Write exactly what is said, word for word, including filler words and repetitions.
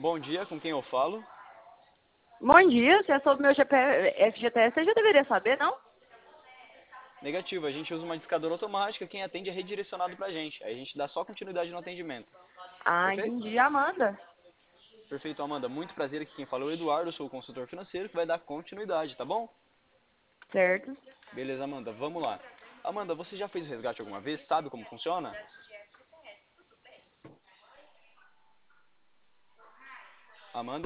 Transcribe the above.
Bom dia, com quem eu falo? Bom dia, se é sobre meu G P F G T S, você já deveria saber, não? Negativo, a gente usa uma discadora automática, quem atende é redirecionado pra gente. Aí a gente dá só continuidade no atendimento. Ah, Perfeito? entendi. Amanda. Perfeito, Amanda. Muito prazer, aqui quem fala é o Eduardo, sou o consultor financeiro que vai dar continuidade, tá bom? Certo. Beleza, Amanda, vamos lá. Amanda, você já fez o resgate alguma vez? Sabe como funciona? Amanda?